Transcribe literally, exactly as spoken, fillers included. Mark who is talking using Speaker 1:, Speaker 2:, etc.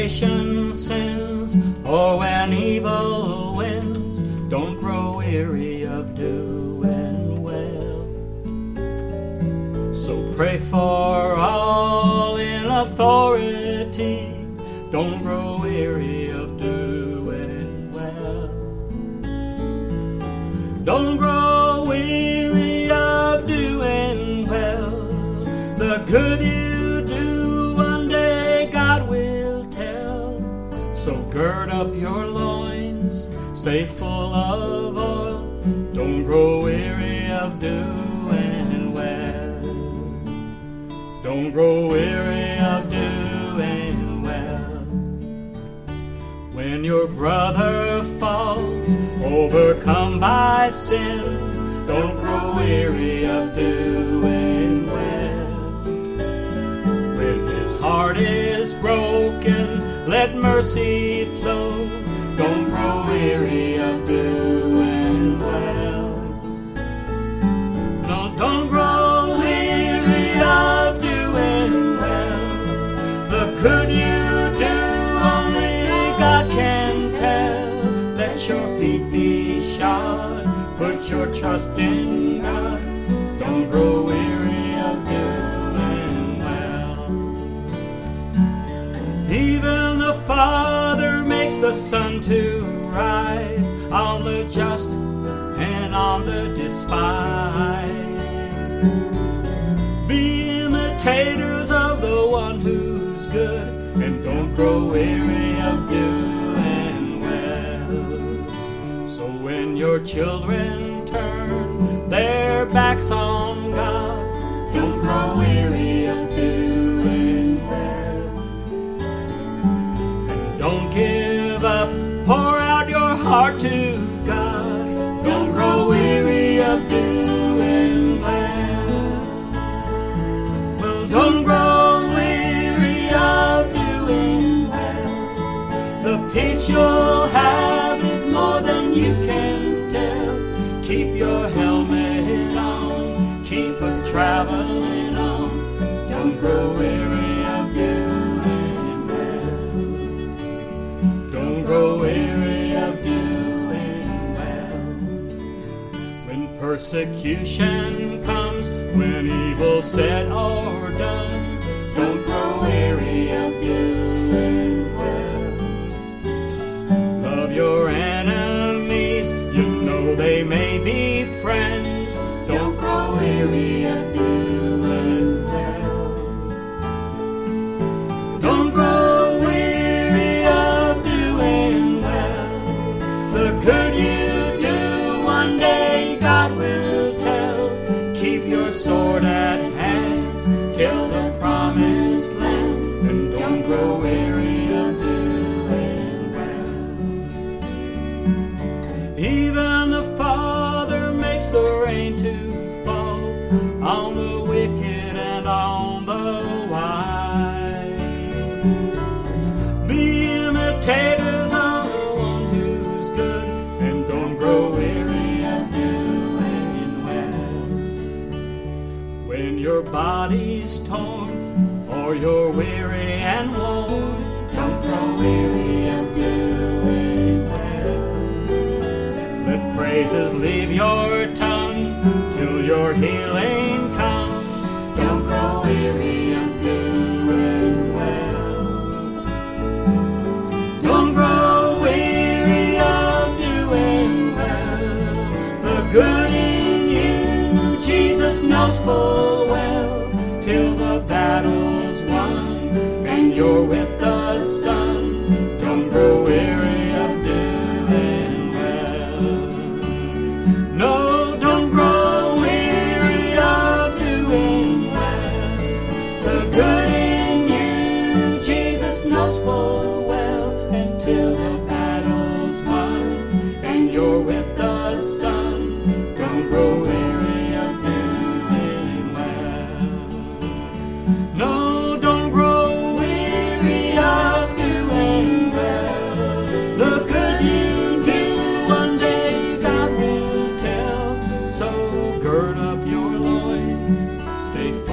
Speaker 1: temptation sins, or when evil wins, don't grow weary of doing well. So pray for all in authority, don't grow weary of doing well. Don't grow weary of doing well. The good you do, one day God will tell. So gird up your loins, stay full of oil, don't grow weary of doing well. Don't grow weary of doing well. When your brother falls, overcome by sin, don't grow weary of doing well. When his heart is broken, let mercy flow, don't grow weary of doing well. No, don't grow weary of doing well. The good you do, only God can tell. Let your feet be shod, put your trust in God, don't grow weary of doing well. Even the Father makes the sun to rise on the just and on the despised. Be imitators of the one who's good, and don't grow weary of doing well. So when your children turn their backs on God, don't grow weary of doing well. And don't give up, pour out your heart to God, don't grow weary of doing well. Well, don't grow weary of doing well. The peace you'll have is more than you can tell. Keep your helmet on, keep a traveling on, don't grow weary of doing well. Don't grow weary of doing well. When persecution comes, when evil's said or done, don't grow weary of doing well. Love your enemies, you know they may be friends, don't grow weary of doing well. Don't grow weary of doing well. The good you do, one day God will tell. Keep your sword at hand till the promised land, and don't grow weary of doing well. Even the Father makes the rain to fall on the wicked and on the wise. Be imitators of the one who's good, and don't grow weary of doing well. When your body's torn, or you're weary and worn, don't grow weary of doing well. Let praises leave your tongue till your healing comes, don't grow weary of doing well. Don't grow weary of doing well. The good in you, Jesus knows full well, till the battle's won and you're with the Son, don't grow weary of doing well. No, don't grow weary of doing well. The good in you, Jesus knows full well, until the battle's won and you're with the Son, don't grow weary of doing well. No, don't grow weary of doing well. The good you do, one day God will tell. So gird up your loins, stay